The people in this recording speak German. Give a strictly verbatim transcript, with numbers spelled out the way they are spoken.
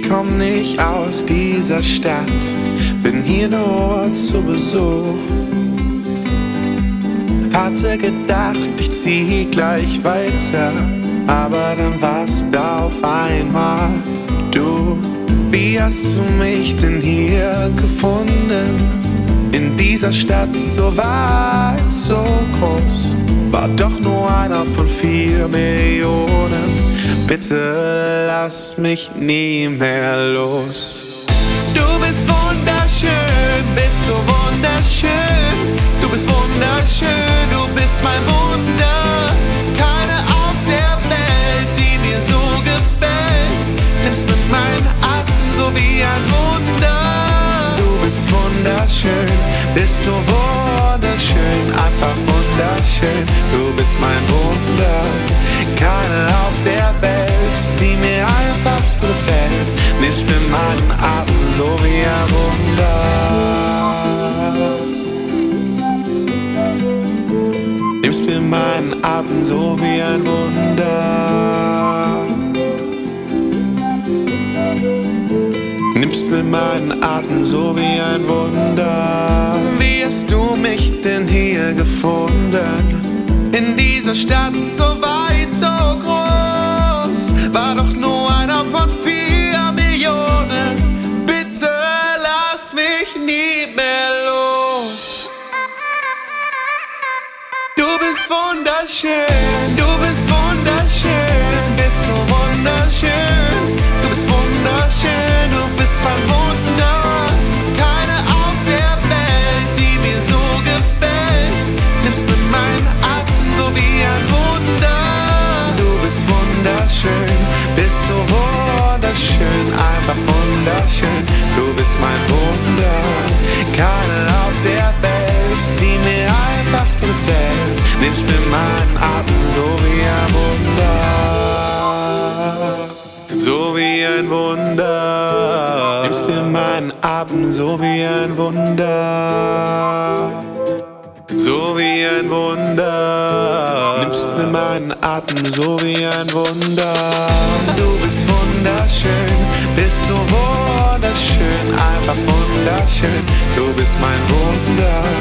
komm nicht aus dieser Stadt, bin hier nur zu Besuch. Hatte gedacht, ich zieh gleich weiter, aber dann warst da auf einmal du. Wie hast du mich denn hier gefunden? In dieser Stadt so weit, so groß, war doch nur einer von vier Millionen. Bitte lass mich nie mehr los. Du bist wunderschön, bist so wunderschön. Du bist wunderschön, du bist mein Wunder. Keine auf der Welt, die mir so gefällt. Nimmst mit meinen Atem so wie ein Wunder. Du bist wunderschön, bist so wunderschön, einfach wunderschön. Du bist mein Wunder. Keine auf der Welt, die mir einfach so gefällt. Nimmst mir meinen Atem so wie ein Wunder. Nimmst mir meinen Atem so wie ein Wunder. Nimmst mir meinen Atem so wie ein Wunder. Wie hast du mich denn hier gefunden? In dieser Stadt so weit, so groß, war doch nur einer von vier Millionen. Bitte lass mich nie mehr los. Du bist wunderschön, du bist wunderschön, bist so wunderschön. Du bist wunderschön, du bist mein Wunder. Keine auf der Welt, die mir so gefällt. Nimmst mit meinen Atem so wie ein Wunder. Du bist wunderschön, bist so wunderschön, einfach wunderschön. Du bist mein Wunder. Keine auf der Welt, die mir einfach so gefällt. Nimmst mir meinen Atem so wie ein Wunder. So wie ein Wunder. Nimmst mir meinen Atem so wie ein Wunder. So wie ein Wunder. Nimmst mir meinen Atem so wie ein Wunder. Du bist wunderschön, bist so wunderschön, einfach wunderschön. Du bist mein Wunder.